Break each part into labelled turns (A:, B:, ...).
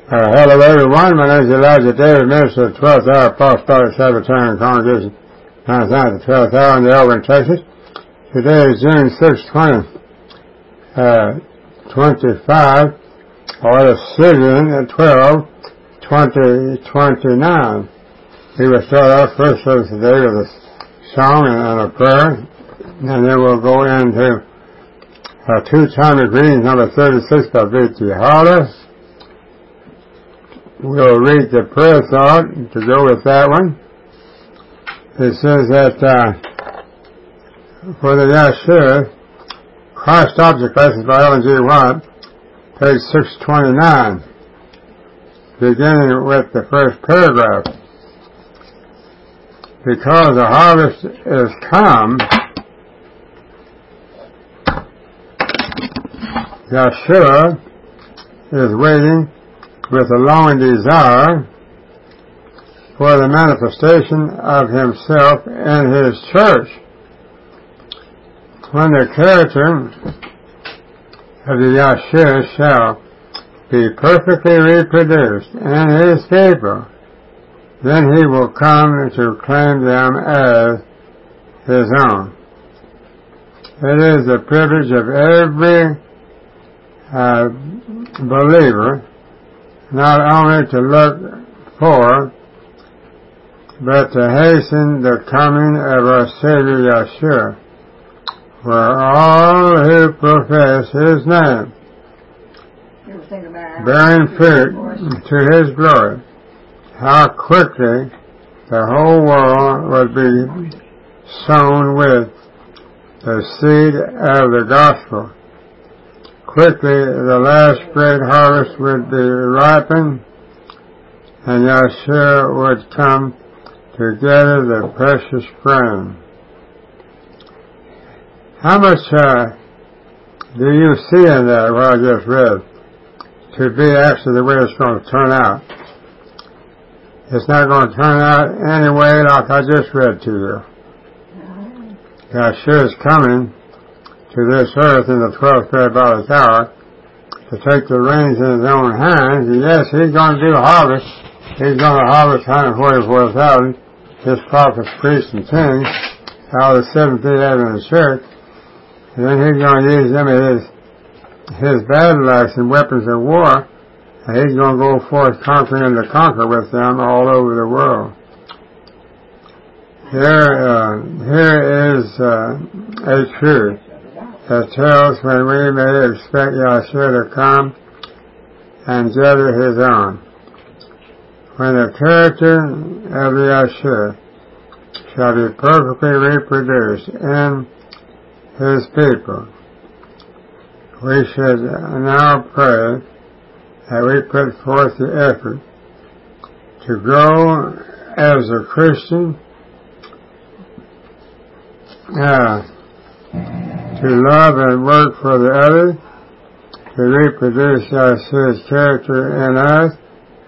A: Hello everyone, my name is Elijah David, minister of the 12th Hour Apostolic Sabbatarian Congregation, at the 12th Hour in the Elgin, Texas. Today is June 6, 2025, or the Syrian at 12/2029. We will start our first service today with a song and a prayer, and then we'll go into two-timer greetings number 36 by V.T. Hollis. We'll read the prayer thought to go with that one. It says that for the Yeshua, Christ Object Lessons by Ellen G. White, page 629, beginning with the first paragraph. Because the harvest is come, Yeshua is waiting with a longing desire for the manifestation of himself in his church. When the character of the Yeshua shall be perfectly reproduced in his people, then he will come to claim them as his own. It is the privilege of every believer not only to look for, but to hasten the coming of our Savior Yeshua, for all who profess his name, bearing fruit to his glory. How quickly the whole world would be sown with the seed of the gospel. Quickly the last great harvest would be ripened, and Yeshua would come to gather the precious grain. How much do you see in that, what I just read, to be actually the way it's going to turn out? It's not going to turn out any way like I just read to you. Yeshua is coming to this earth in the 12th parabolic hour to take the reins in his own hands. And yes, he's going to do a harvest. He's going to harvest 144,000, his prophets, priests, and kings out of the Seventh Day Adventist Church. And then he's going to use them as his battle axe and weapons of war. And he's going to go forth conquering and to conquer with them all over the world. Here is a truth that tells when we may expect Yeshua to come and gather his own. When the character of the Yeshua shall be perfectly reproduced in his people, we should now pray that we put forth the effort to grow as a Christian, to love and work for the other, to reproduce Yeshua's character in us.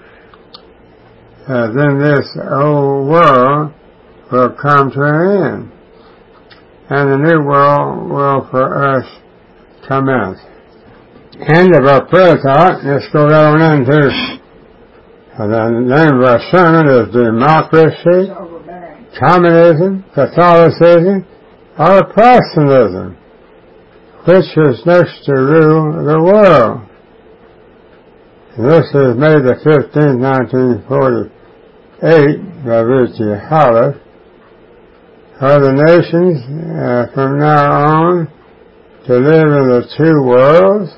A: Then this old world will come to an end, and the new world will for us commence. End of our prayer thought. Let's go right on into the name of our sermon is democracy, communism, Catholicism, or Protestantism, which is next to rule the world. This is May the 15th, 1948, by V.T. Hollis. Are the nations from now on to live in the two worlds?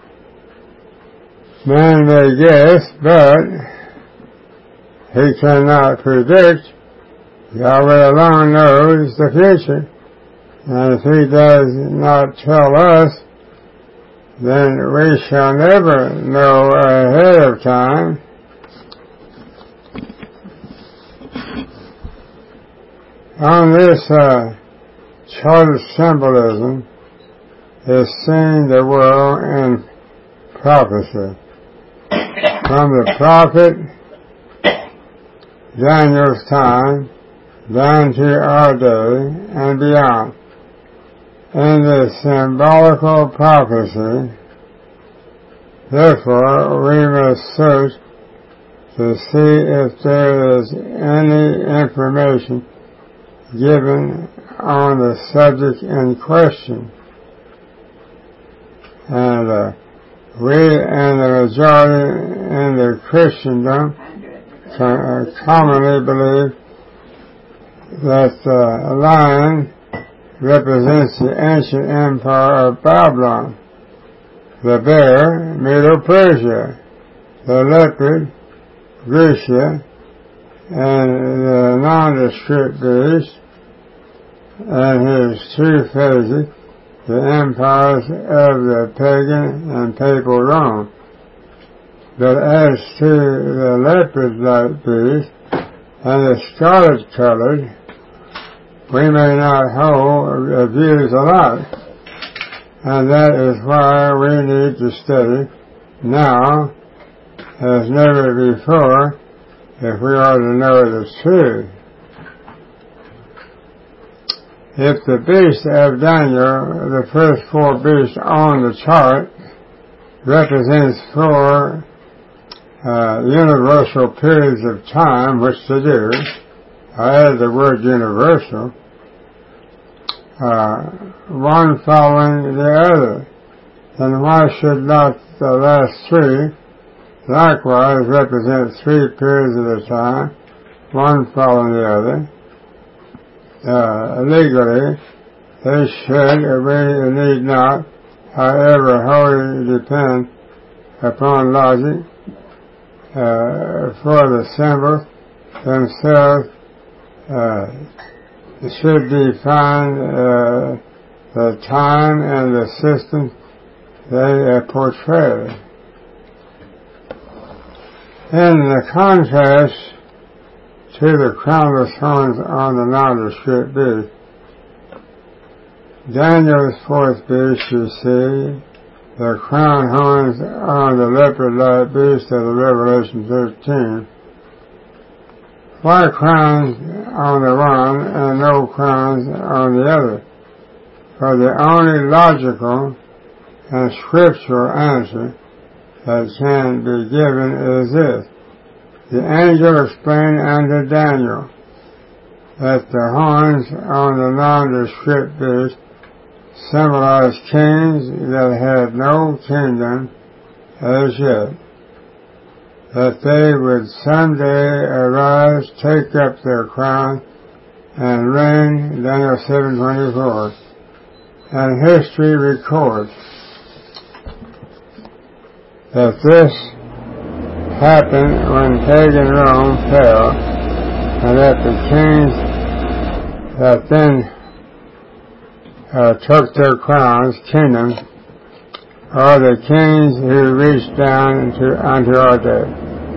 A: Man may guess, but he cannot predict. Yahweh alone knows the future. And if he does not tell us, then we shall never know ahead of time. On this chart of symbolism is seen the world in prophecy. From the prophet Daniel's time down to our day and beyond. In the symbolical prophecy, therefore, we must search to see if there is any information given on the subject in question. And we and the majority in the Christendom commonly believe that the lion represents the ancient empire of Babylon, the bear, Medo-Persia, the leopard, Grecia, and the nondescript beast, and his two phases, the empires of the pagan and papal Rome. But as to the leopard-like beast and the scarlet-colored, we may not hold views alike, and that is why we need to study now as never before if we are to know the truth. If the beast of Daniel, the first four beasts on the chart, represents four universal periods of time, which they do, I added the word universal, one following the other, then why should not the last three likewise represent three periods at a time, one following the other? Legally, they should, we need not, however, wholly depend upon logic, for the symbols themselves should define the time and the system they portray. In the contrast to the crownless horns on the nondescript beast, Daniel's fourth beast, you see, the crown horns on the leopard-like beast of the Revelation 13. Why crowns on the one and no crowns on the other? For the only logical and scriptural answer that can be given is this. The angel explained unto Daniel that the horns on the nondescript beast symbolized kings that had no kingdom as yet, that they would someday arise, take up their crown, and reign, Daniel 7:24. And history records that this happened when pagan Rome fell, and that the kings that then took their crowns, kingdoms, are the kings who reached down unto our day.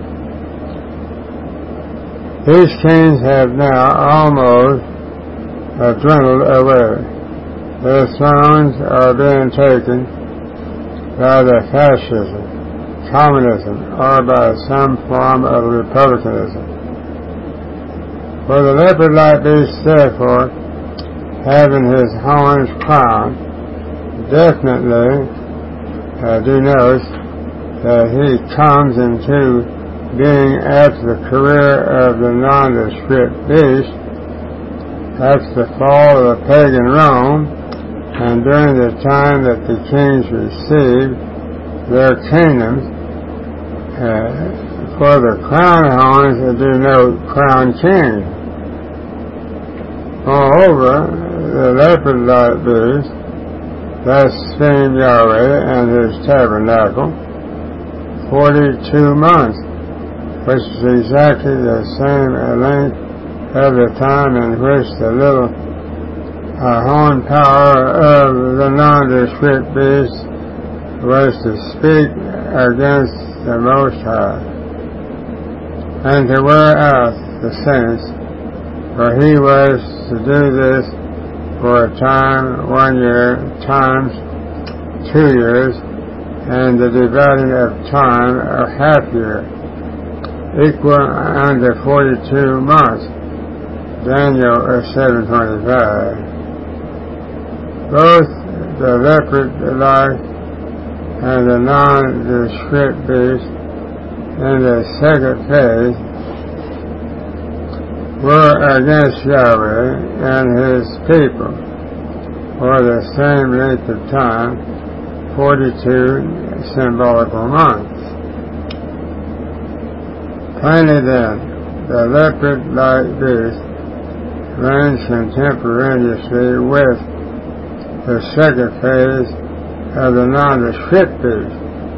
A: These kings have now almost dwindled away. Their thrones are being taken by the fascism, communism, or by some form of republicanism. For the leopard-like beast, therefore, having his horns crowned, definitely denotes that he comes into being after the career of the nondescript beast, after the fall of pagan Rome, and during the time that the kings received their kingdoms. For the crown horns denote crown king. Moreover, the leopard-like beast blasphemed Yahweh and his tabernacle 42 months, which is exactly the same length of the time in which the little horn power of the nondescript beast was to speak against the Most High, and to wear out the saints, for he was to do this for a time, 1 year, times 2 years, and the dividing of time a half year, equal unto 42 months, Daniel 7:25. Both the leopard-like and the nondescript beast in the second phase were against Yahweh and his people for the same length of time, 42 symbolical months. Plainly then, the leopard-like beast reigns contemporaneously with the second phase of the nondescript beast.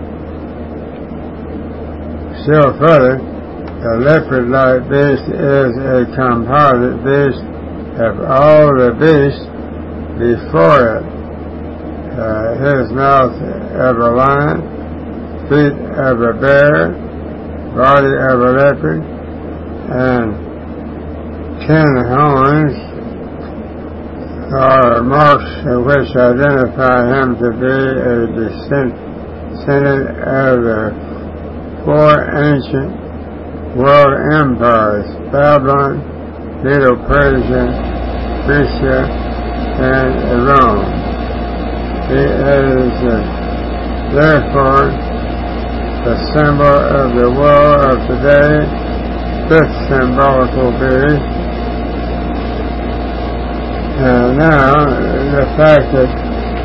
A: Still further, the leopard-like beast is a composite beast of all the beasts before it. His mouth of a lion, feet of a bear, body of a leopard, and 10 horns are marks which identify him to be a descendant of the 4 ancient world empires: Babylon, Medo-Persia, Grecia, and Rome. He is therefore the symbol of the world of today, 5th symbolical beast. And now, the fact that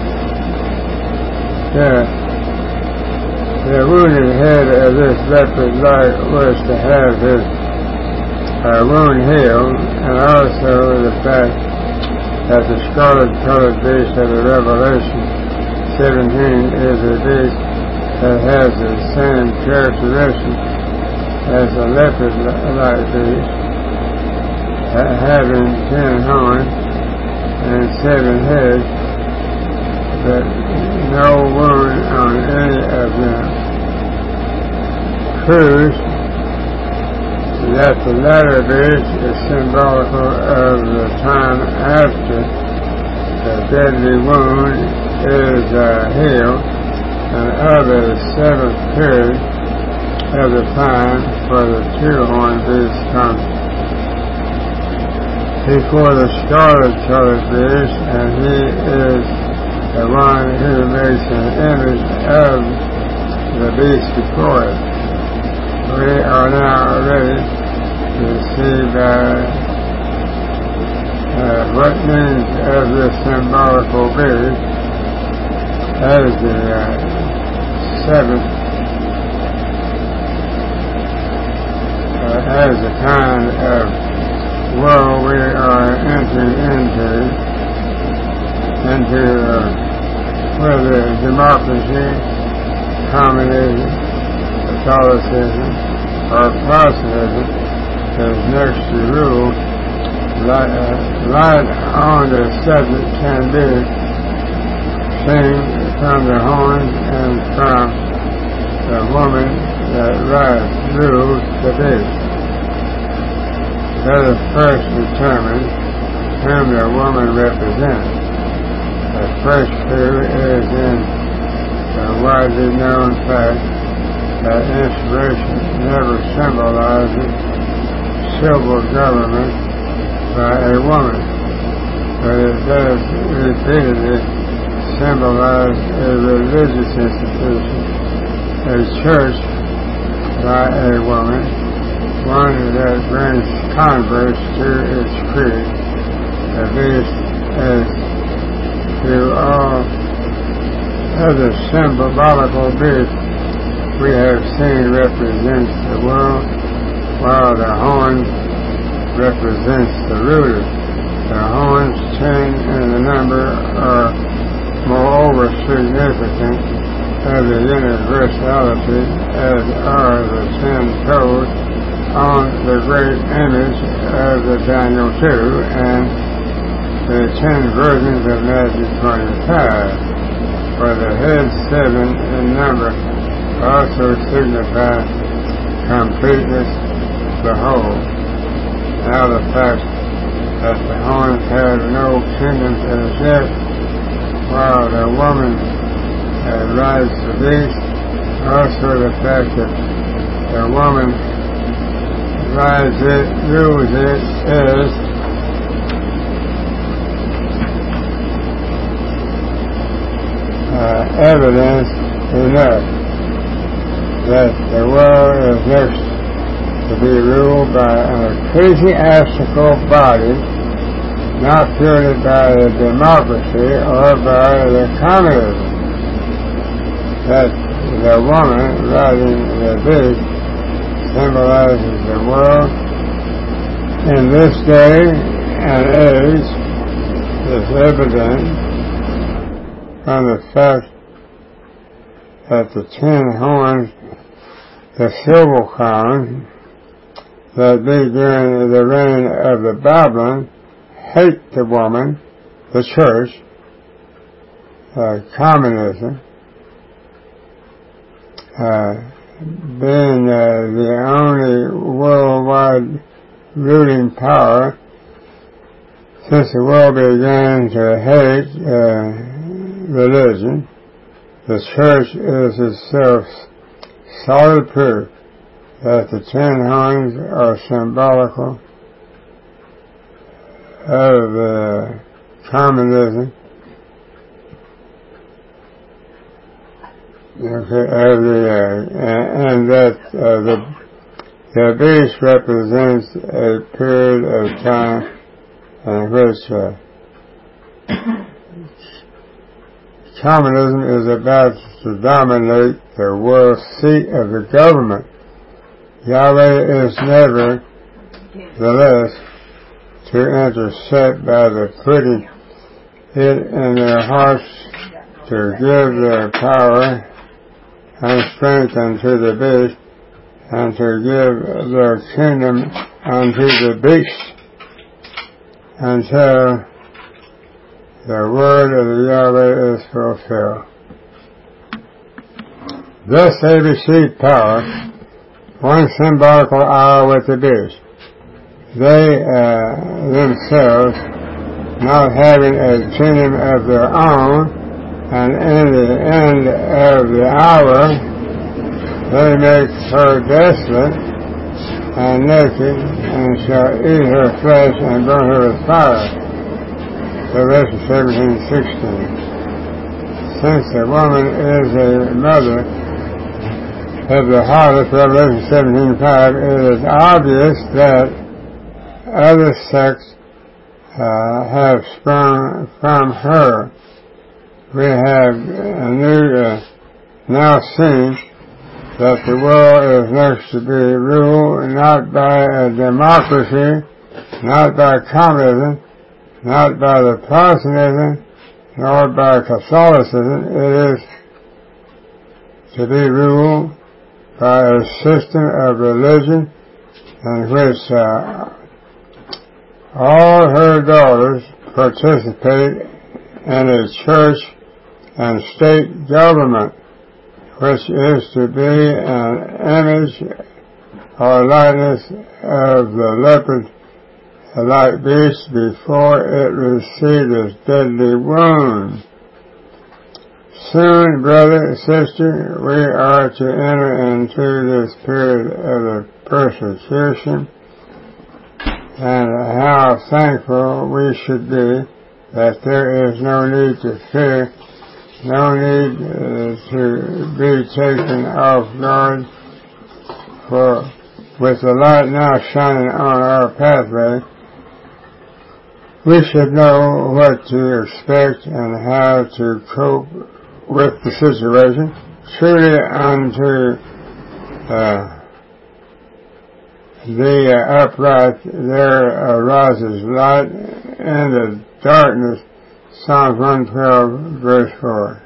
A: the wounded head of this leopard-like was to have his wound healed, and also the fact that the scarlet-colored beast of the Revelation 17 is a beast that has the same characteristics as a leopard-like beast, having 10 horns and 7 heads, but no wound on any of them, proves that the latter beast is symbolical of the time after the deadly wound is healed, and of the 7th period of the time for the 2-horned beast comes. Before the scarlet-colored beast, and he is the one who makes an image of the beast before it. We are now ready to see what means of this symbolical beast as the 7th, as the kind of world we are entering into whether democracy, communism, Catholicism, or Protestantism is next to rule. Light on the subject can be seen from the horns and from the woman that rules the beast. Let us first determine whom the woman represents. The first clue is in the widely known fact that inspiration never symbolizes civil government by a woman, but it does repeatedly symbolize a religious institution, a church by a woman, one that brings converts to its creed. The beast, as to all other symbolical beasts we have seen, represents the world, while the horns represents the ruler. The horns, 10 in the number, are moreover significant of the universality, as are the 10 toes on the great image of the Daniel 2 and the 10 virgins of Matthew 25, for the heads 7 in number also signify completeness, the whole. Now the fact that the horns have no kingdoms as yet, while the woman rides the beast, also the fact that the woman rides it, rules it, is evidence enough. that the world is next to be ruled by an ecclesiastical body, not purely by the democracy or by the communism. That the woman riding the beast symbolizes the world in this day and age is evident from the fact that the 10 horns, the silver crown, that be during the reign of the Babylon, hate the woman, the church, communism, being the only worldwide ruling power since the world began to hate religion. The church is itself solid proof that the 10 horns are symbolical of communism, and that the beast represents a period of time in which communism is about to dominate the world seat of the government. Yahweh is never the less to intercept by the putting it in their hearts to give their power and strength unto the beast, and to give their kingdom unto the beast, until the word of the Yahweh is fulfilled. Thus they received power, one symbolical hour with the beast. They themselves, not having a kingdom of their own, and in the end of the hour, they make her desolate and naked, and shall eat her flesh and burn her with fire. Revelation 17:16. Since the woman is a mother of the harlot, Revelation 17:5, it is obvious that other sects have sprung from her. We have now seen that the world is next to be ruled not by a democracy, not by communism, not by the Protestantism, nor by Catholicism. It is to be ruled by a system of religion in which all her daughters participate in a church and state government, which is to be an image or likeness of the leopard-like beast before it received its deadly wound. Soon, brother and sister, we are to enter into this period of persecution, and how thankful we should be that there is no need to fear, no need to be taken off guard, for with the light now shining on our pathway, we should know what to expect and how to cope with the situation. Truly unto the upright there arises light in the darkness. Psalms 112, verse 4.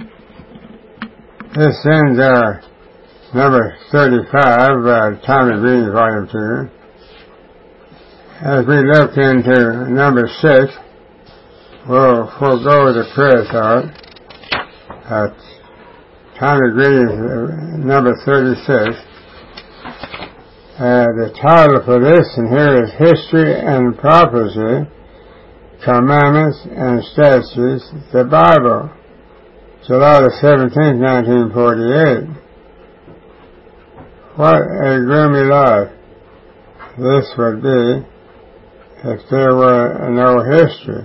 A: This ends our number 35, Tommy Green, Volume 2. As we look into number 6, we'll forego the prayer thought. Tommy Green, number 36. The title for this, and here is History and Prophecy, Commandments and Statutes, the Bible, July the 17th, 1948. What a gloomy life this would be if there were no history.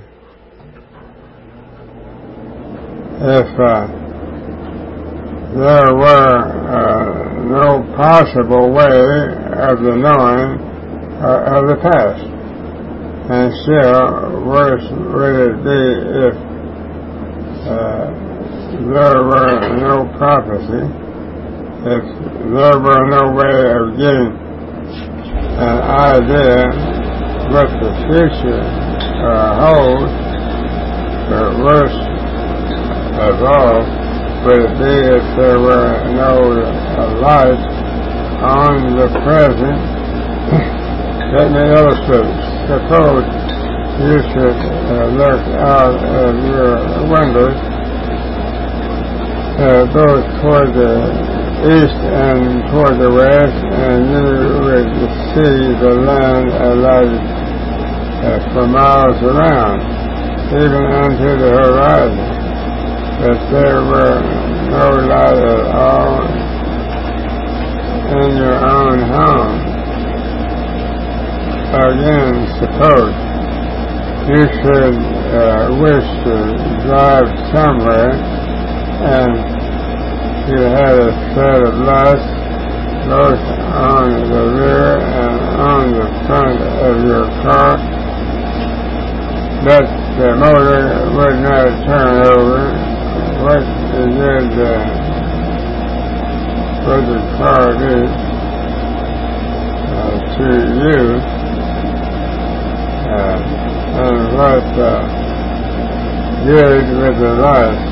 A: If there were no possible way of the knowing of the past. And still, worse would it be if there were no prophecy, if there were no way of getting an idea what the future holds. But worse of all would it be if there were no light on the present. Let me illustrate. Suppose you should look out of your windows both toward the east and toward the west, and you would see the land lighted for miles around, even unto the horizon. But there were no light at all in your own home. Again, suppose you should wish to drive somewhere, and you had a set of lights both on the rear and on the front of your car, but the motor would not turn over. What would the car do to you? And what good with the lights?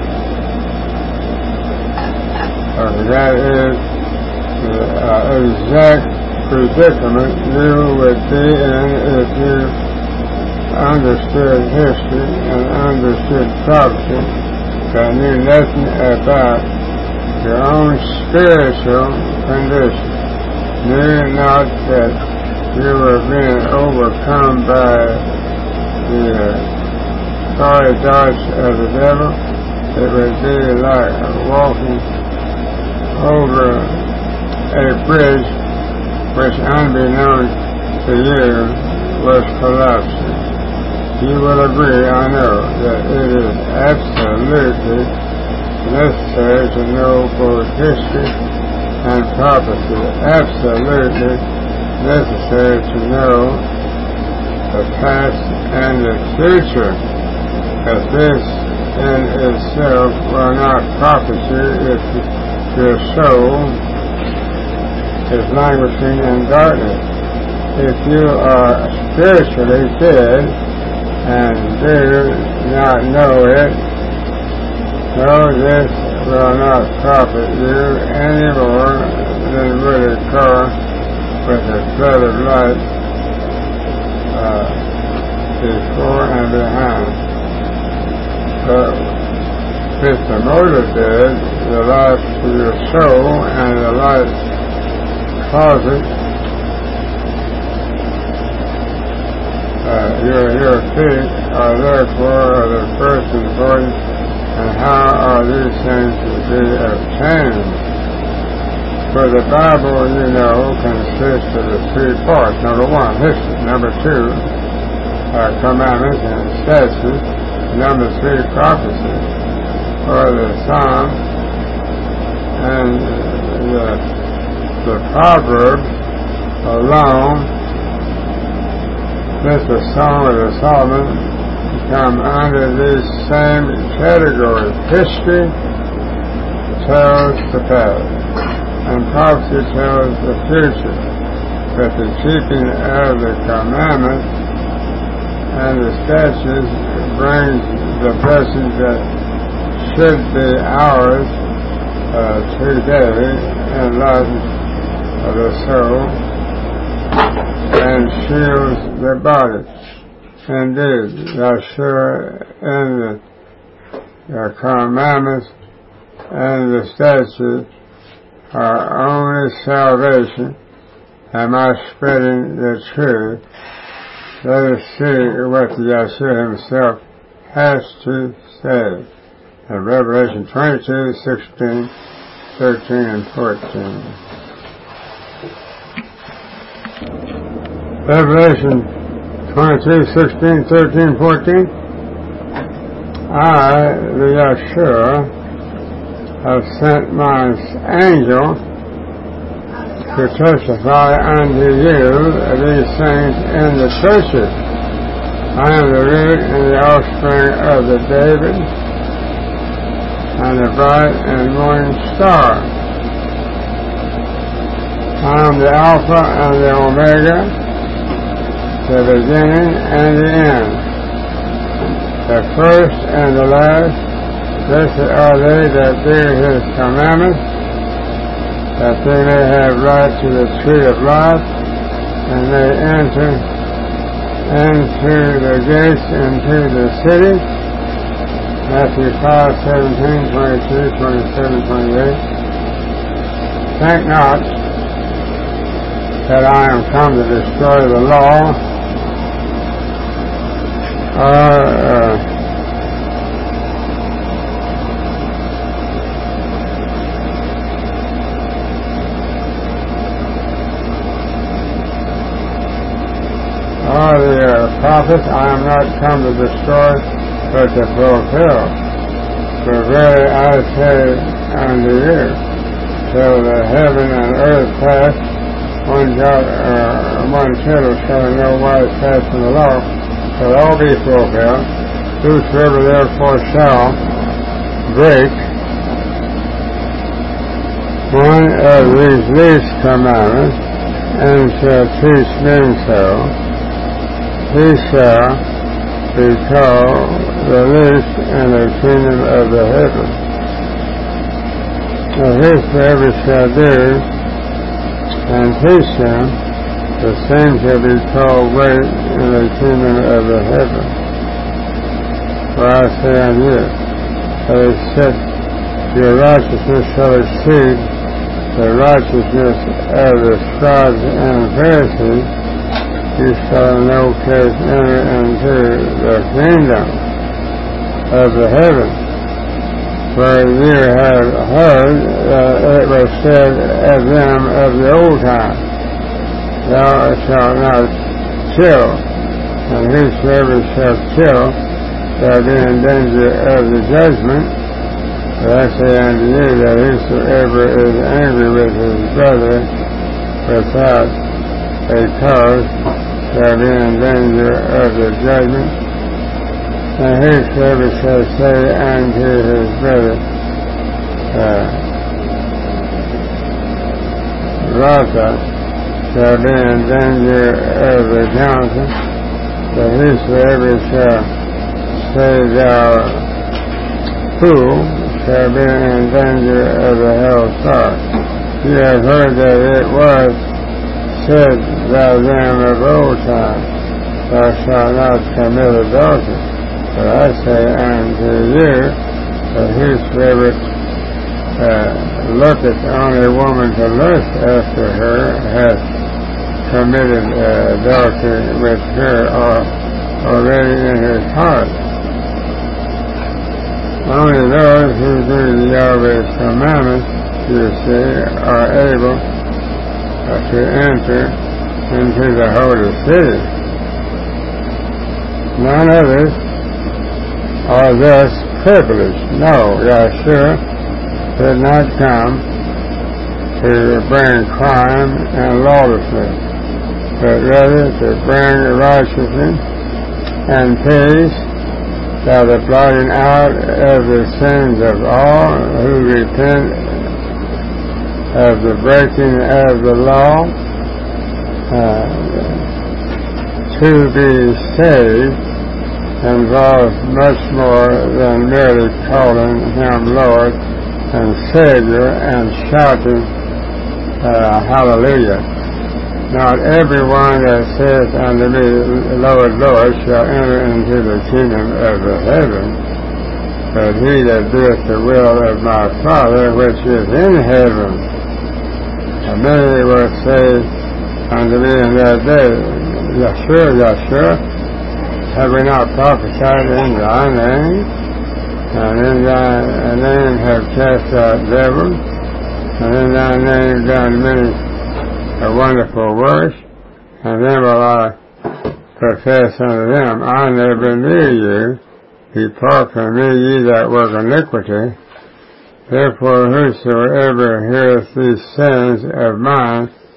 A: That is the exact predicament you would be in if you understood history and understood prophecy, but knew nothing about your own spiritual condition. Knew not that you were being overcome by the fiery darts of the devil. It would be like walking over a bridge which, unbeknownst to you, was collapsing. You will agree, I know, that it is absolutely necessary to know both history and prophecy. Absolutely necessary to know the past and the future, as this in itself will not profit you if your soul is languishing in darkness. If you are spiritually dead and do not know it, so this will not profit you any more than would a car with a flood of light before and behind. But with the motor dead, the light to your soul and the light closet, your feet are therefore the first important. And how are these things to be obtained? For the Bible, you know, consists of the three parts. Number one, history. Number two, commandments and statutes. Number three, prophecy, or the Psalm. And the Proverbs alone, this the Song of the Solomon, come under these same categories. History tells the past, and prophecy tells the future. But the keeping of the commandments and the statutes brings the blessings that should be ours today, enlightens the soul and shields the body. Indeed, Yeshua in the commandments and the statutes are only salvation. Am I spreading the truth? Let us see what Yeshua himself has to say in Revelation 22, 16, 13, and 14. Revelation 22, 16, 13, 14. I, the Yeshua, have sent my angel to testify unto you these things in the churches. I am the root and the offspring of the David, and the bright and morning star. I am the Alpha and the Omega, the beginning and the end, the first and the last. Blessed are they that do his commandments, that they may have right to the tree of life, and may enter into the gates into the city. Matthew 5:17, 22, 27, 28. Think not that I am come to destroy the law or the prophets. I am not come to destroy, but to fulfill. For verily I say unto you, till the heaven and earth pass, one jot or one tittle shall in no wise pass from the law, shall all be fulfilled. Whosoever therefore shall break one of these least commandments, and shall teach men so, he shall be called the least in the kingdom of the heavens. And whosoever shall do and teach them, the same shall be called great in the kingdom of the heavens. For I say unto you, that except your righteousness shall exceed the righteousness of the scribes and Pharisees, you shall in no case enter into the kingdom of the heavens. For you have heard that it was said of them of the old time, thou shalt not kill, and whosoever shall kill shall be in danger of the judgment. But I say unto you that whosoever is angry with his brother without a cause shall be in danger of the judgment. And whosoever shall say unto his brother, Rata, shall be in danger of the council. But whosoever shall say thou fool, shall be in danger of the hell's fire. You have heard that it was said by them of old time, thou shalt not commit adultery. But I say unto you, that whosoever looketh on a woman to lust after her hath committed adultery with her already in his heart. Only those who do the Yahweh's commandments, you see, are able to enter into the holy city. None others are thus privileged. No, Yahshua did not come to bring crime and lawlessness, but rather to bring righteousness and peace by the blotting out of the sins of all who repent of the breaking of the law. To be saved involves much more than merely calling him Lord and Savior and shouting hallelujah. Not everyone that saith unto me, Lord, Lord, shall enter into the kingdom of the heavens, but he that doeth the will of my Father which is in heaven. And many will say unto me in that day, Yahshua, Yahshua, have we not prophesied in thy name? And in thy name have cast out devils, and in thy name done many wonderful works? And then will I profess unto them, I never knew you. Depart from me, ye that work iniquity. Therefore whosoever heareth these sayings of mine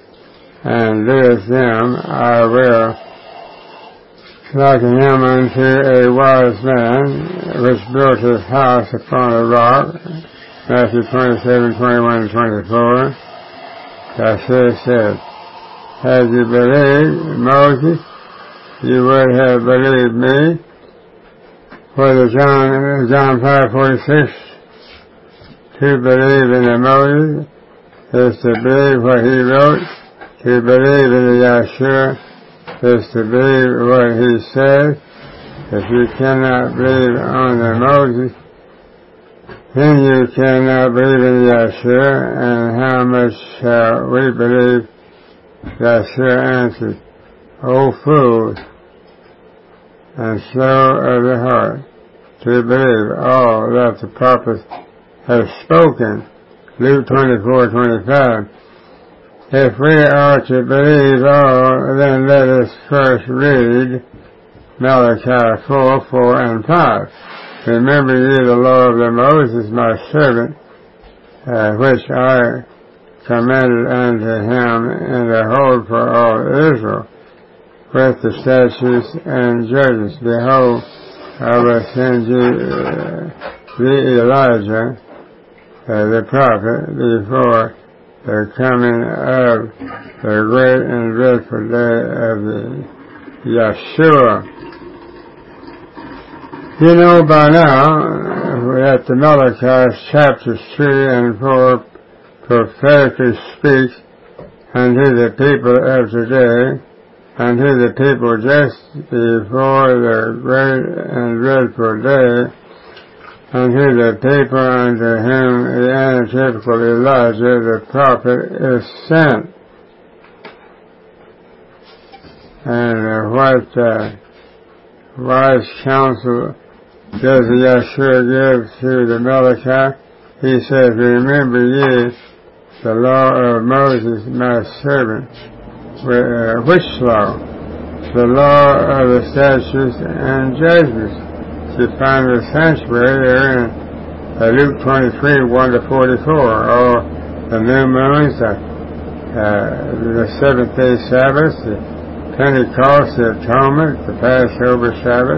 A: and doeth them, I will liken him unto a wise man, which built his house upon a rock. Matthew 27:21-24. Yeshua said, had you believed Moses, you would have believed me. Whether John 5:46, to believe in the Moses is to believe what he wrote. To believe in the Yeshua is to believe what he said. If you cannot believe on the Moses, then you cannot believe in Yeshua. And how much shall we believe? Yeshua answered, O fools, and slow of the heart, to believe all that the prophets have spoken. Luke 24:25. If we are to believe all, then let us first read Malachi 4:4 and 5. Remember ye the law of the Moses, my servant, which I commanded unto him in the hold for all Israel, with the statutes and judgments. Behold, I will send you the Elijah, the prophet, before the coming of the great and dreadful day of the Yeshua. You know by now that the Malachi chapters 3 and 4 prophetically speaks unto the people of today, unto the people just before the great and dreadful day, unto the people unto whom the antitypical Elijah the prophet is sent. And what wise counsel does Yeshua give to the Malachi? He says, remember ye the law of Moses, my servant. Which law? The law of the statutes and judgments. You find the sanctuary there in Luke 23:1-44. All the new moons, the seventh-day Sabbath, the Pentecost, the Atonement, the Passover Sabbath,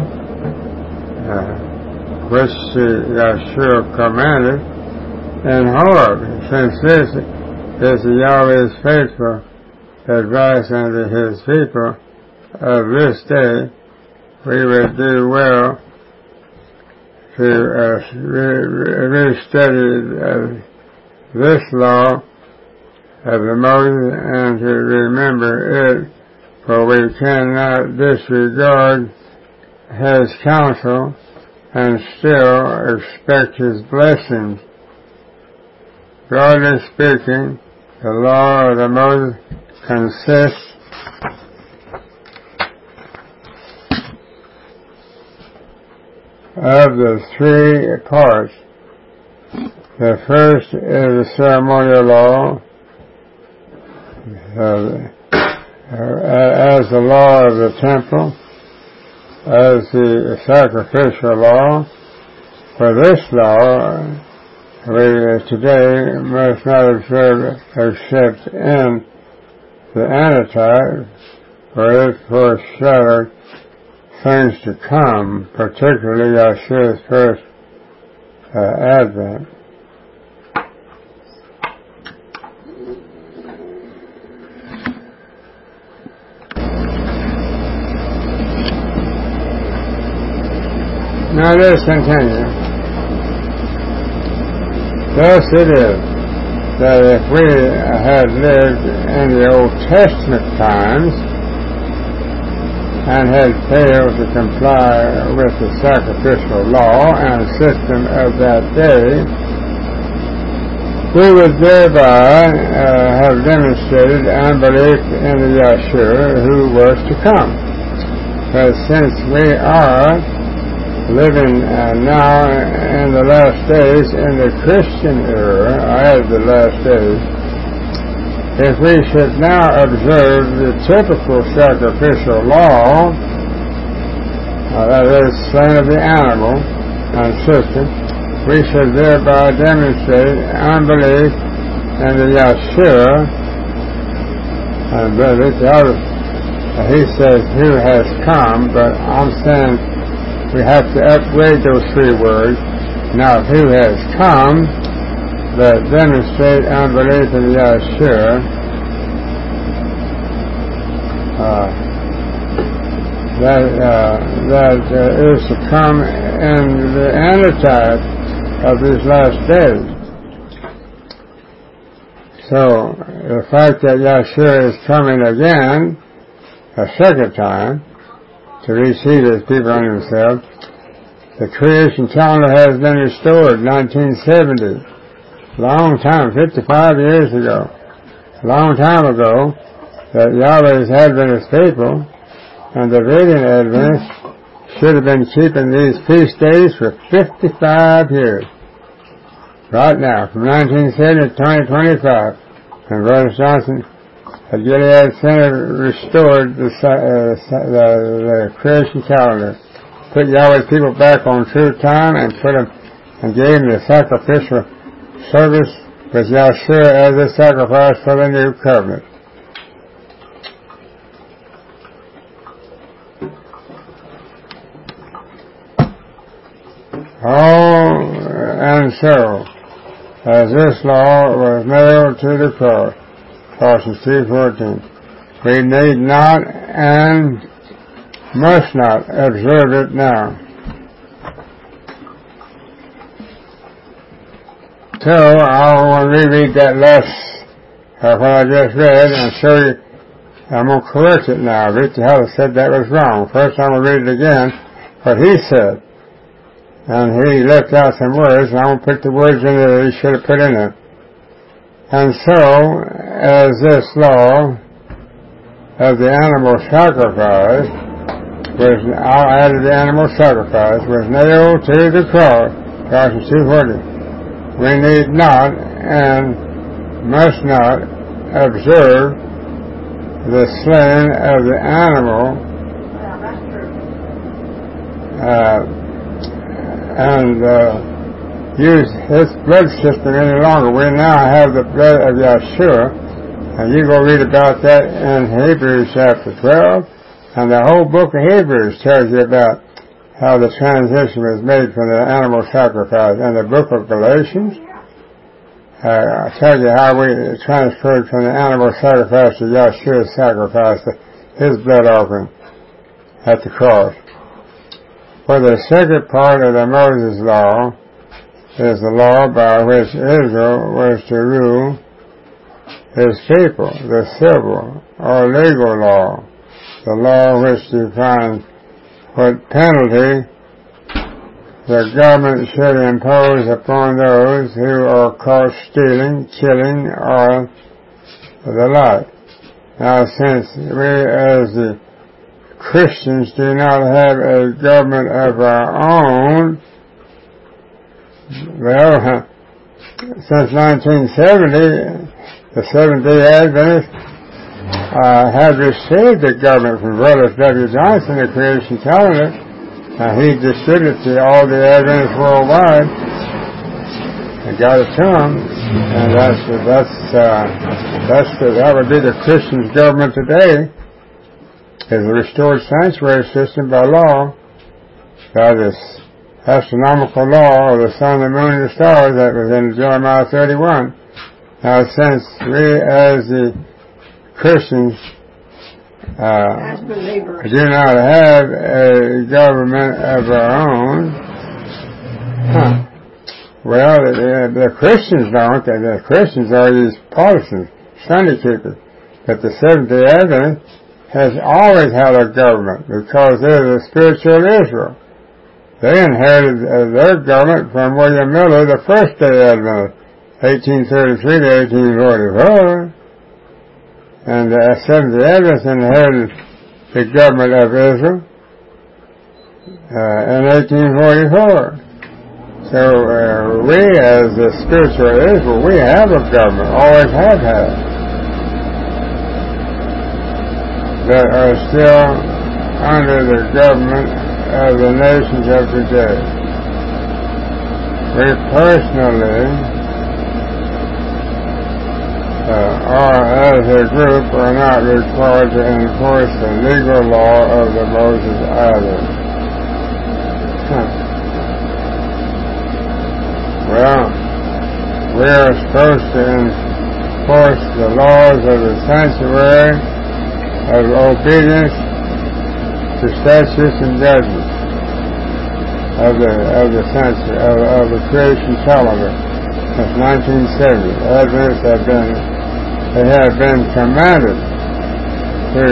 A: which Yeshua commanded in Horeb. Since this is Yahweh's faithful advice unto his people of this day, we would do well to re-study this law of the Moses and to remember it, for we cannot disregard his counsel and still expect his blessings. Broadly speaking, the law of the Moses consists of the three parts. The first is the ceremonial law, as the law of the temple, as the sacrificial law. For this law, we today must not observe except in the Antichrist, for it foreshadowed things to come, particularly Yeshua's first advent. Now let's continue. Thus it is that if we had lived in the Old Testament times and had failed to comply with the sacrificial law and system of that day, we would thereby have demonstrated unbelief in the Yeshua who was to come. But since we are living now in the last days, in the Christian era, as the last days, if we should now observe the typical sacrificial law, that is, slain of the animal and system, we should thereby demonstrate unbelief in the Yeshua And the other, he says, who has come, but I'm saying we have to upgrade those three words. Now, who has come that demonstrate unbelief in Yahshua, that is to come in the Antichrist of these last days. So, the fact that Yahshua is coming again, a second time, to receive his people on himself, the creation calendar has been restored, 1970. Long time, 55 years ago. Long time ago, that Yahweh's Adventist people and the Vedic Adventists should have been keeping these feast days for 55 years. Right now, from 1970 to 2025, and Brother Johnson at Gilead Center restored the creation calendar, put Yahweh's people back on true time, and gave them the sacrificial service with Yahshua as a sacrifice for the new covenant. And so, as this law was nailed to the cross, Colossians 2:14, we need not and must not observe it now. So, I want to reread that last, what I just read, and show you. I'm going to correct it now. Richard Hallett said that was wrong. First, I'm going to read it again, what he said. And he left out some words, and I'm going to put the words in that he should have put in it. And so, as this law of the animal sacrifice I'll add the animal sacrifice, was nailed to the cross, Colossians 2:40, we need not and must not observe the slaying of the animal and use his blood system any longer. We now have the blood of Yahshua, and you go read about that in Hebrews chapter 12, and the whole book of Hebrews tells you about how the transition was made from the animal sacrifice. And the book of Galatians tells you how we transferred from the animal sacrifice to Yahshua's sacrifice, his blood offering at the cross. For the second part of the Moses law is the law by which Israel was to rule his people, the civil or legal law, the law which defines what penalty the government should impose upon those who are caught stealing, killing, or the like. Now, since we as the Christians do not have a government of our own, well, since 1970, the Seventh-day Adventists have received the government from Brother W. Johnson, the creation calendar. He distributed to all the Adventists worldwide and got it to them, and that would be the Christian's government today. Is a restored sanctuary system by law, by this astronomical law of the sun, the moon, and the stars that was in Jeremiah 31. Now, since we as the Christians do not have a government of our own, well, the Christians don't. The Christians are these Protestants, Sunday keepers. But the Seventh-day Adventist has always had a government because they're the spiritual Israel. They inherited their government from William Miller, the first-day Adventist, 1833 to 1844. And the Seventh-day Adventists inherited the government of Israel in 1844. So we as the spiritual Israel, we have a government, always have had, that are still under the government of the nations of today. We personally or as a group are not required to enforce the legal law of the Moses either. Well, we are supposed to enforce the laws of the sanctuary of obedience to statutes and judgments of the sanctuary of the creation calendar since 1970. Adventists have been commanded to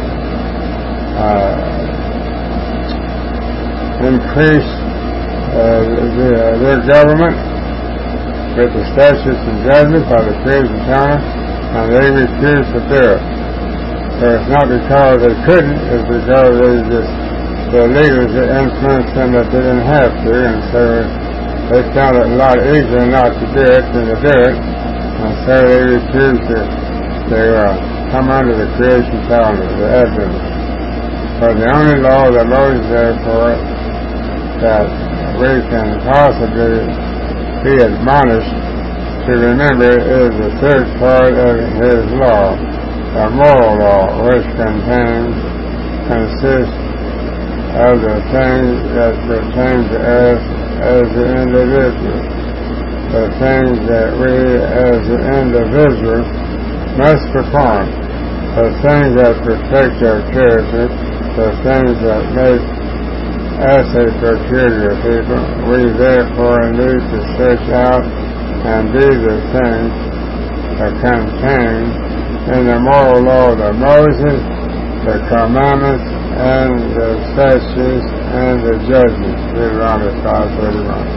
A: increase their government with the statutes and judgments by the creation calendar, and they refuse to do it. So it's not because they couldn't, it's because the leaders that influenced them that they didn't have to, and so they found it a lot easier not to do it than to do it, and so they refuse to come under the creation calendar, the Adventists. But the only law that Moses therefore that we can possibly be admonished to remember is the third part of his law, the moral law, which consists of the things that pertain to us as the individual, the things that we as the individual must perform, the things that protect our character, the things that make us a peculiar people. We therefore need to search out and do the things that contained in the moral law of Moses, the commandments, and the statutes, and the judgments. Deuteronomy 5:31.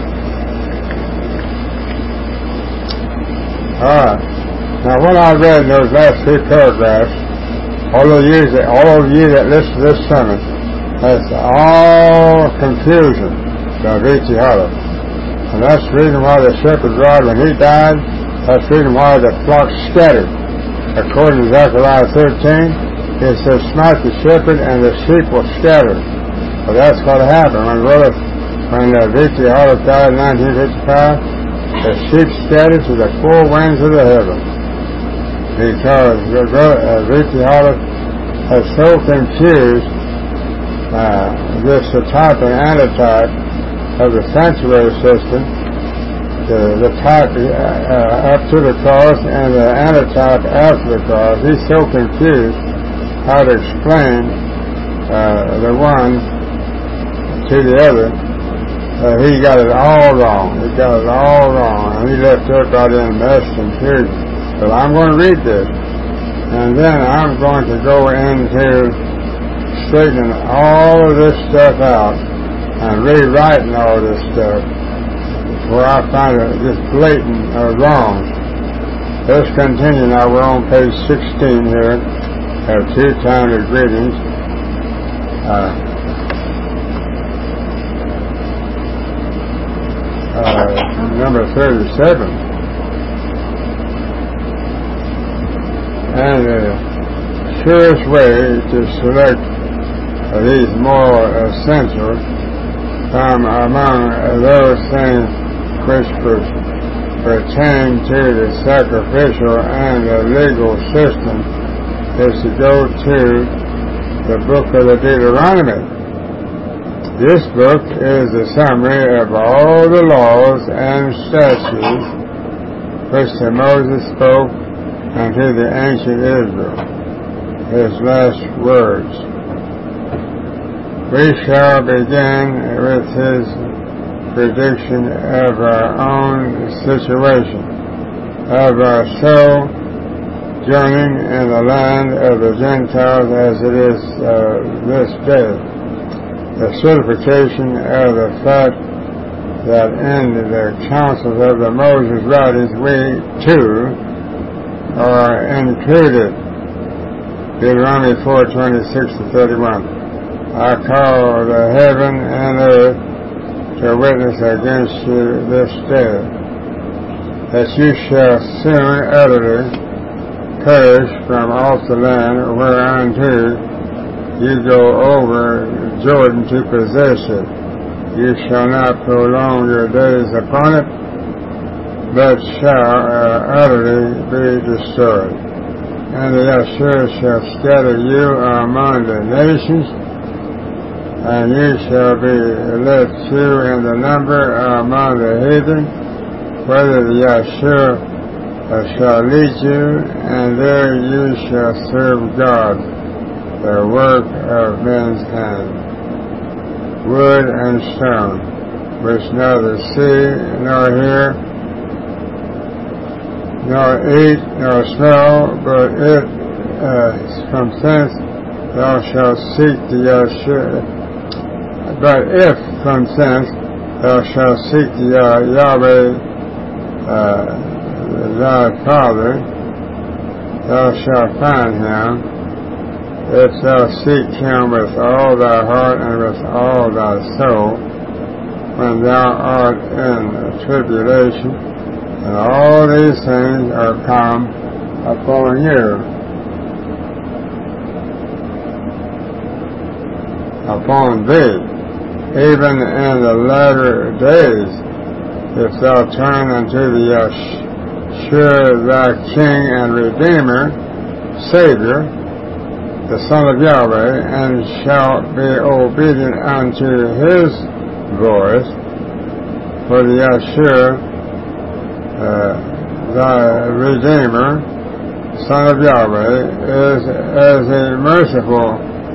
A: Alright. Now what I read in those last two paragraphs, all of you that listen to this sermon, that's all confusion to Vici Hollow. And that's the reason why the shepherd's rod, when he died, that's the reason why the flock scattered. According to Zechariah 13, it says, smite the shepherd and the sheep will scatter. Well, that's what happened. When Vici Hollow died in 1955, the sheep scattered to the four winds of the heaven. Because Vici Hollow has so confused this type and antitype of the sanctuary system, the type up to the cross and the antitype after the cross. He's so confused how to explain the one to the other. He got it all wrong. And he left everybody in a mess and confusion. But I'm going to read this, and then I'm going to go into straightening all of this stuff out and rewriting all this stuff where I find it just blatant wrong. Let's continue now. We're on page 16 here. Have two timed greetings. Number 37. And the surest way to select these moral essentials from among those things which pertain to the sacrificial and the legal system is to go to the book of the Deuteronomy. This book is a summary of all the laws and statutes which Moses spoke unto the ancient Israel, his last words. We shall begin with his prediction of our own situation, of our soul journeying in the land of the Gentiles as it is this day. The certification of the fact that in the councils of the Moses writings we too are included. Deuteronomy 4:26-31. I call the heaven and earth to witness against you this day, that you shall soon utterly perish from off the land whereunto you go over Jordan to possess it. You shall not prolong your days upon it, but shall utterly be destroyed. And the Ashur shall scatter you among the nations, and you shall be led few in the number among the heathen, whether the Ashur shall lead you, and there you shall serve God, the work of men's hands, wood and stone, which neither see nor hear, nor eat nor smell, but it from thence thou shalt seek the Ashur. But if from thence thou shalt seek the Yahweh thy Father, thou shalt find him, if thou seek him with all thy heart and with all thy soul, when thou art in tribulation, and all these things are come upon you, upon thee, even in the latter days, if thou turn unto the Ashur thy King and Redeemer, Savior, the Son of Yahweh, and shalt be obedient unto his voice, for the Ashur thy Redeemer, Son of Yahweh, is as a merciful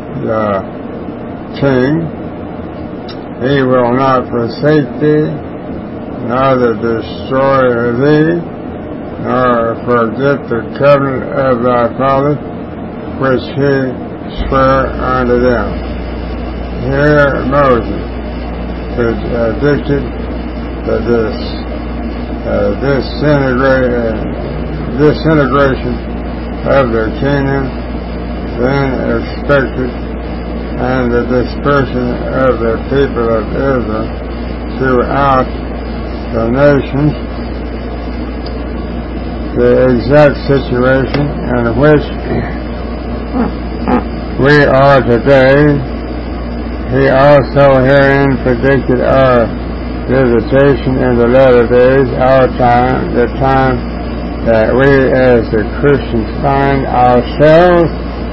A: King. He will not forsake thee, neither destroy thee, nor forget the covenant of thy fathers, which he sware unto them. Here Moses predicted that disintegration of the kingdom then expected, and the dispersion of the people of Israel throughout the nations, the exact situation in which we are today. He also herein predicted our visitation in the latter days, our time, the time that we as the Christians find ourselves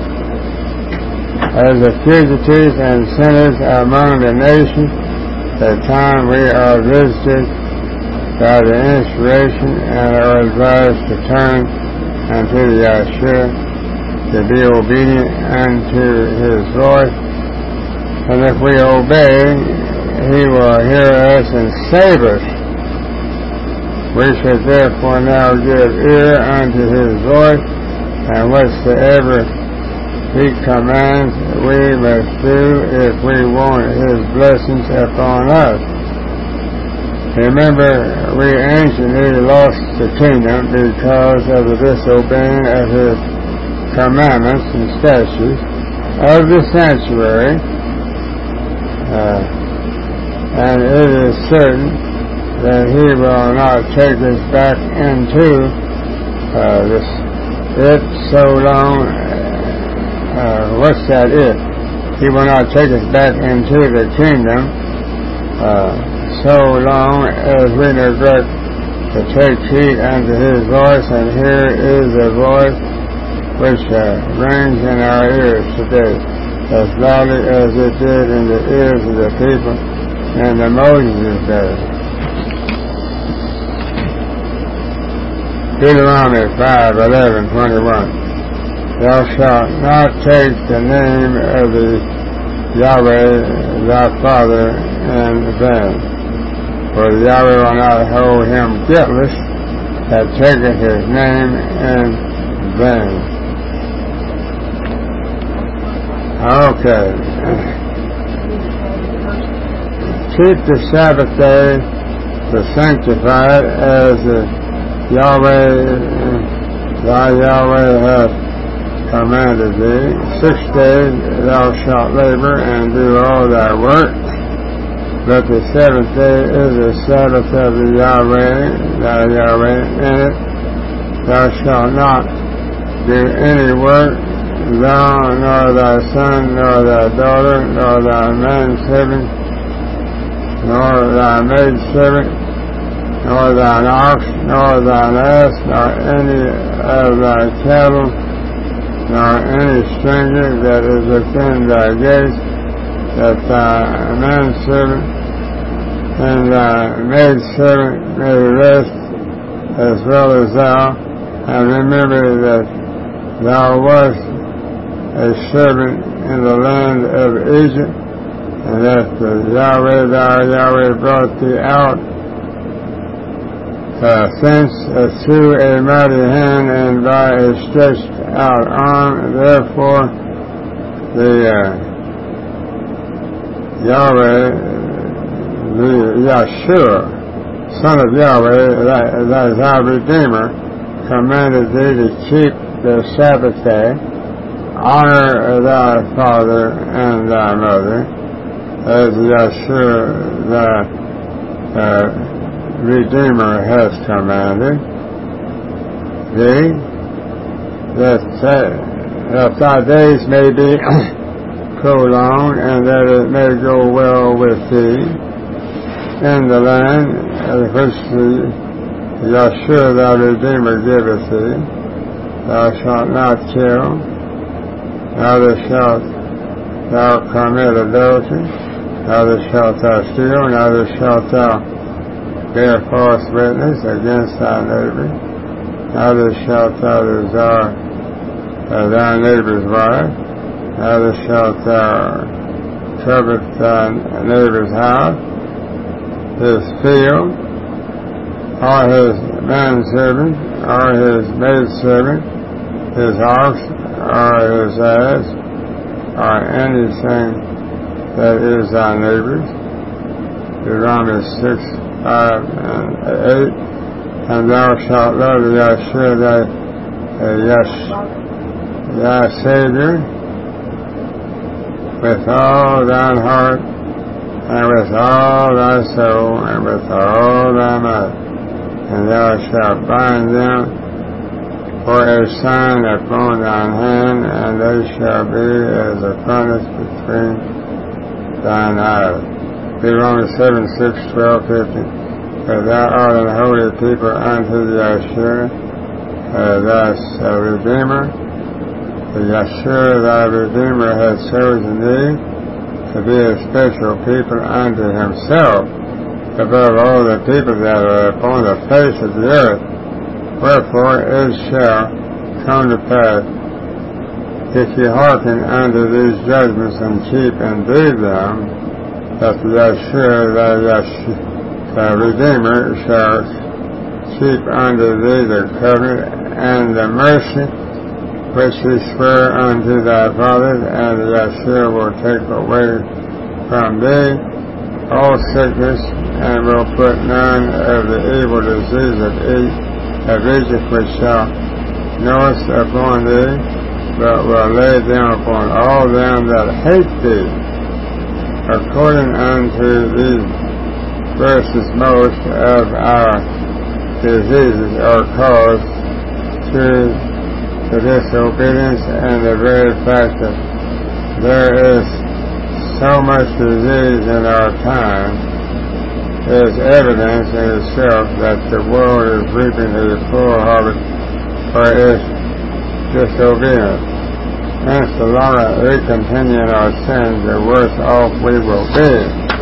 A: as the fugitives and sinners among the nations, the time we are visited by the inspiration and are advised to turn unto the Ashur, to be obedient unto his voice, and if we obey, he will hear us and save us. We should therefore now give ear unto his voice, and whatsoever he commands we must do if we want his blessings upon us. Remember, we anciently lost the kingdom because of the disobeying of his commandments and statutes of the sanctuary, and it is certain that he will not take us back into it so long. What's that it? He will not take us back into the kingdom so long as we neglect to take heed unto his voice, and here is a voice which rings in our ears today as loudly as it did in the ears of the people in the Moses' day. Deuteronomy 5:11-21. Thou shalt not take the name of the Yahweh thy Father in vain, for Yahweh will not hold him guiltless that taketh his name in vain. Okay. Keep the Sabbath day to sanctify it as the Yahweh, thy Yahweh hath commanded thee. 6 days thou shalt labor and do all thy work, but the 7th day is the Sabbath of the Yahweh, thy Yahweh. In it thou shalt not do any work, thou, nor thy son, nor thy daughter, nor thy manservant, nor thy maidservant, nor thine ox, nor thine ass, nor any of thy cattle, nor any stranger that is within thy gates, that thy manservant and thy maidservant may rest as well as thou, and remember that thou wast a servant in the land of Egypt, and that Yahweh brought thee out thence through a mighty hand and by a stretched out arm. Therefore the Yahweh, the Yeshua, Son of Yahweh, thy Redeemer, commanded thee to keep the Sabbath day, honor thy father and thy mother, as Yeshua the Redeemer has commanded thee, that thy days may be prolonged, and that it may go well with thee in the land which Yeshua thy Redeemer giveth thee. Thou shalt not kill, neither shalt thou commit adultery, neither shalt thou steal, neither shalt thou bear false witness against thy neighbor, neither shalt thou desire thy neighbor's wife, neither shalt thou covet thy neighbor's house, his field, or his manservant, or his maidservant, his ox, or his ass, or anything that is thy neighbor's. Deuteronomy 6, 5, and 8. And thou shalt love Yeshua thy Savior with all thine heart, and with all thy soul, and with all thy might. And thou shalt bind them for a sign upon thine hand, and they shall be as a furnace between thine eyes. Deuteronomy 7, 6, 12, 15. For thou art an holy people unto Yeshua thy Redeemer. The Yeshua thy Redeemer hath chosen thee to be a special people unto himself above all the people that are upon the face of the earth. Wherefore it shall come to pass, if ye hearken unto these judgments and keep and do them, that the Yeshua thy Redeemer shall keep unto thee the covenant and the mercy which he sware unto thy fathers, and Yeshua will take away from thee all sickness, and will put none of the evil disease of Egypt which thou knowest upon thee, but will lay them upon all them that hate thee. According unto these verses, most of our diseases are caused through the disobedience, and the very fact that there is so much disease in our time is evidence in itself that the world is reaping a full harvest for its disobedience. Hence, the longer we continue in our sins, the worse off we will be.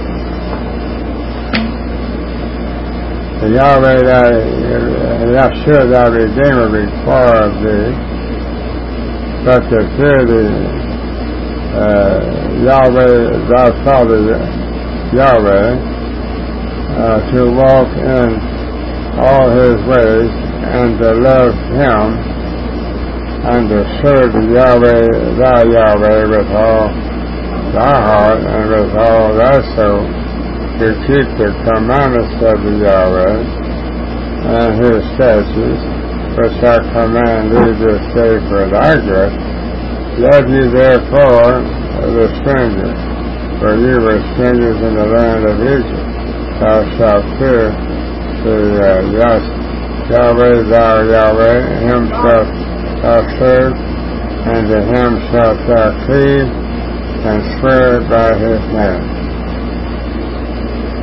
A: The Yahweh Yeshua thy Redeemer require of thee, but to fear the Yahweh thy Father Yahweh, to walk in all his ways, and to love him, and to serve Yahweh thy Yahweh with all thy heart and with all thy soul, to keep the commandments of the Yahweh and his statutes, which I command thee this day for thy good. Love ye therefore the stranger, for ye were strangers in the land of Egypt. Thou shalt fear the Yahweh thy Yahweh, him shalt thou serve, and to him shalt thou cleave, and swear by his name.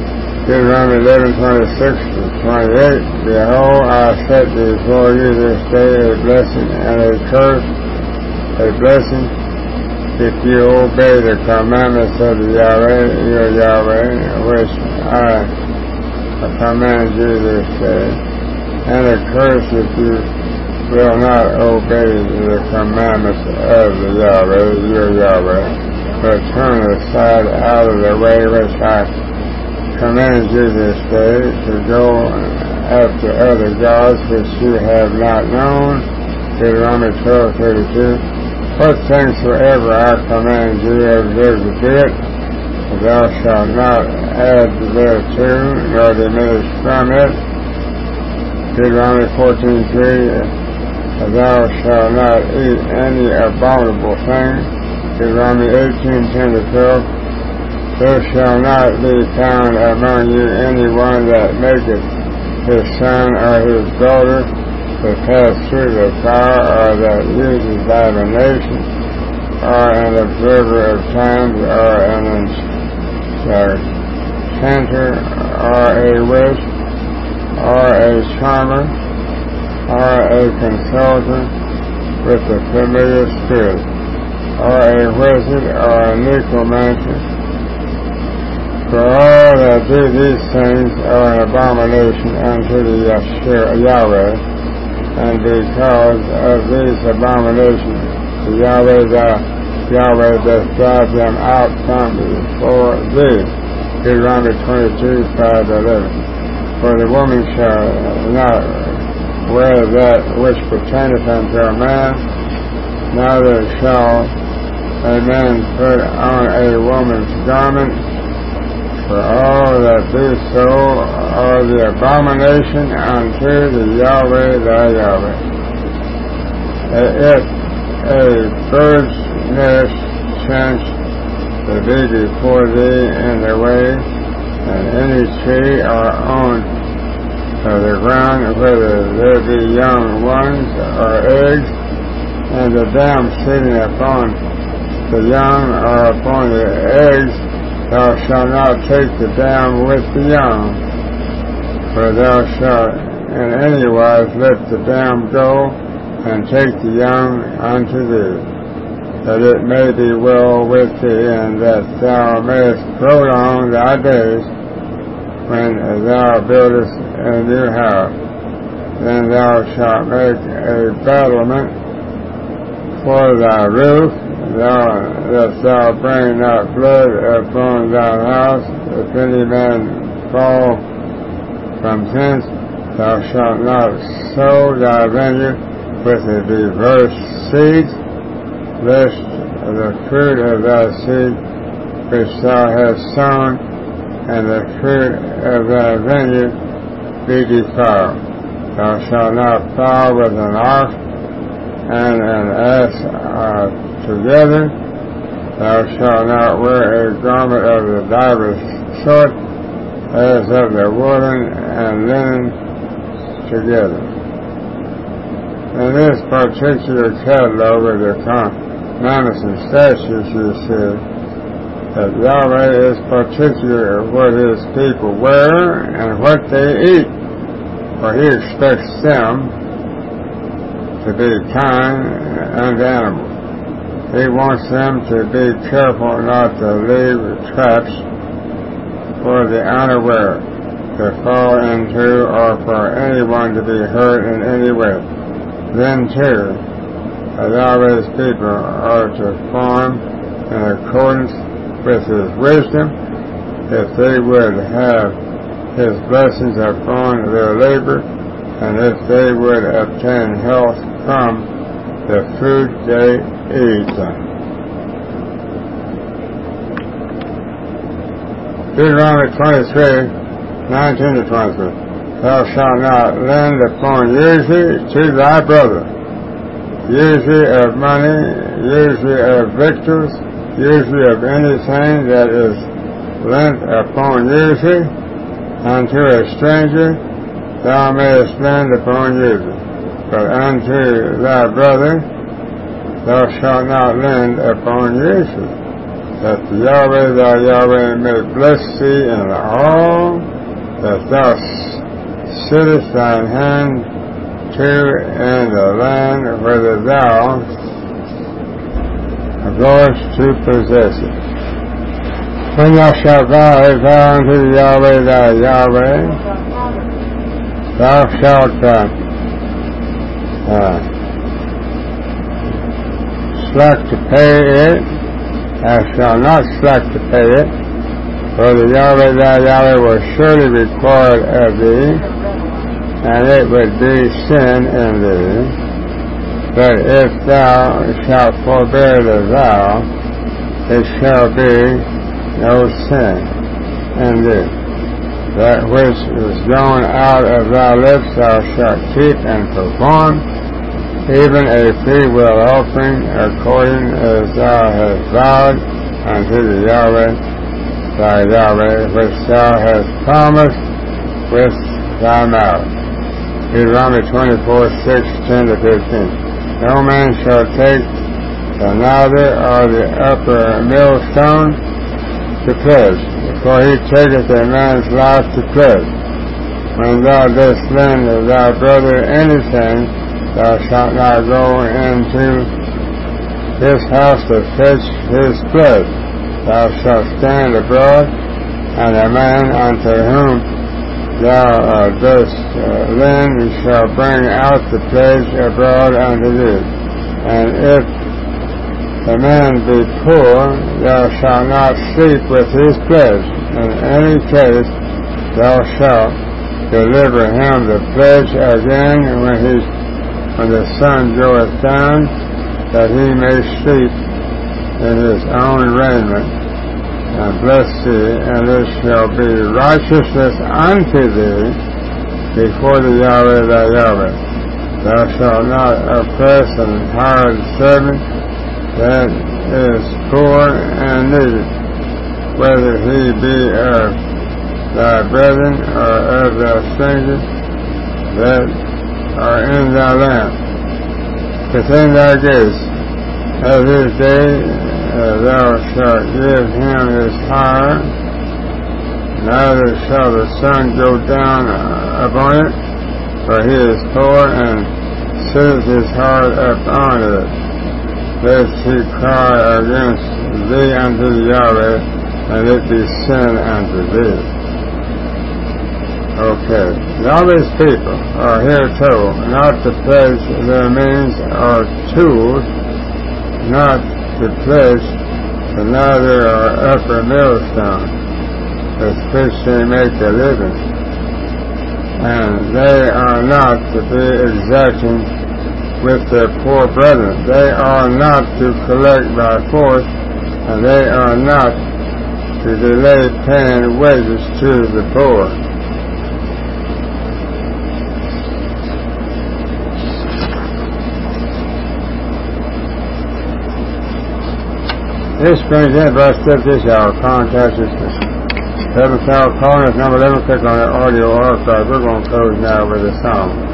A: Deuteronomy 11:26-28. Behold, I set before you this day a blessing and a curse. A blessing if you obey the commandments of the Yahweh, your Yahweh, which I command you this day, and a curse if you will not obey the commandments of the Yahweh, your Yahweh, but turn aside out of the way which I command you this day to go after other gods which you have not known. Deuteronomy 12:32. What things soever I command you, observe to do it. Thou shalt not add thereto, nor diminish from it. Deuteronomy 14:3. Thou shalt not eat any abominable thing. Deuteronomy 18:10-12. There shall not be found among you anyone that maketh his son or his daughter to pass through the fire, or that uses divination, or an observer of times, or an enchanter, or a witch, or a charmer, or a consultant with the familiar spirit, or a wizard, or a necromancer. For all that do these things are an abomination unto the Yahweh. And because of these abominations, the Yahweh doth drive them out from before thee. Deuteronomy 22:5-11. For the woman shall not wear that which pertaineth unto a man, neither shall a man put on a woman's garment. For all that do so are the abomination unto the Yahweh thy Yahweh. If a bird's nest chance to be before thee in the way, and any tree or on the ground, whether there be young ones or eggs, and the dam sitting upon the young or upon the eggs, thou shalt not take the dam with the young, for thou shalt in any wise let the dam go, and take the young unto thee, that it may be well with thee, and that thou mayest prolong thy days when thou buildest a new house. Then thou shalt make a battlement for thy roof, that thou bring not blood upon thine house. If any man fall from thence, thou shalt not sow thy vineyard with a diverse seed, lest the fruit of thy seed which thou hast sown and the fruit of thy vineyard be defiled. Thou shalt not plow with an ox and an ass together. Thou shalt not wear a garment of the divers sort, as of the woolen and linen together. In this particular catalog of the commandments and statutes, you see that Yahweh is particular of what his people wear and what they eat, for he expects them to be kind unto animals. He wants them to be careful not to leave traps for the unaware to fall into, or for anyone to be hurt in any way. Then too, Yahweh's people are to farm in accordance with his wisdom, if they would have his blessings upon their labor, and if they would obtain health from the food they eat. Deuteronomy 23:19-23. Thou shalt not lend upon usury to thy brother, usury of money, usury of victuals, usury of anything that is lent upon usury unto a stranger. Thou mayest lend upon usury, but unto thy brother thou shalt not lend upon usury, that the Yahweh thy Yahweh may bless thee in all that thou sittest thine hand to in the land whither thou goest to possess it. When thou shalt vow a vow unto Yahweh thy Yahweh, thou shalt slack to pay it, thou shalt not slack to pay it, for the Yahweh thy Yahweh will surely require of thee, and it would be sin in thee. But if thou shalt forbear the vow, it shall be no sin in thee. That which is gone out of thy lips thou shalt keep and perform, even a freewill offering, according as thou hast vowed unto the Yahweh thy Yahweh, which thou hast promised with thy mouth. Deuteronomy 24:6-10-15. No man shall take the nether or the upper millstone to pledge, for he taketh a man's life to pledge. When thou dost lend thy brother anything, thou shalt not go into his house to fetch his pledge. Thou shalt stand abroad, and a man unto whom thou dost lend shall bring out the pledge abroad unto thee. And if the man be poor, thou shalt not sleep with his pledge. In any case, thou shalt deliver him the pledge again when the sun goeth down, that he may sleep in his own raiment, and bless thee, and it shall be righteousness unto thee before the Yahweh thy Yahweh. Thou shalt not oppress an hired servant that is poor and needy, whether he be of thy brethren or of thy strangers that are in thy land. Within thy gates of his day thou shalt give him his hire, neither shall the sun go down upon it, for he is poor and setteth his heart upon it, lest he cry against thee unto the Yahweh, and it be sin unto thee. Okay, Yahweh's people are here told not to pledge their means or tools, not to pledge the nether or upper millstone with which they make a living, and they are not to be exacting with their poor brethren. They are not to collect by force, and they are not to delay paying wages to the poor. This brings in verse 50. Our contact is 7th hour calling us number 11. Click on the audio archive. We're going to close now with a song.